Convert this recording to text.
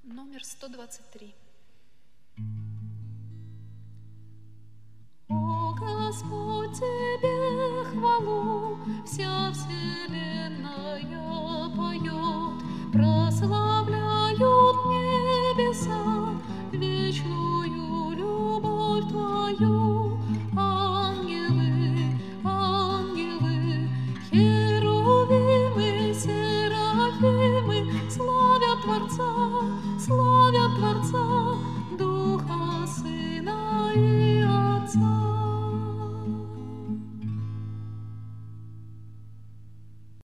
Номер 123. О, Господь, Тебе хвалу, вся вселенная поет, прославляют небеса вечную любовь Твою. Ангелы, ангелы, херувимы, серафимы славят Творца, славят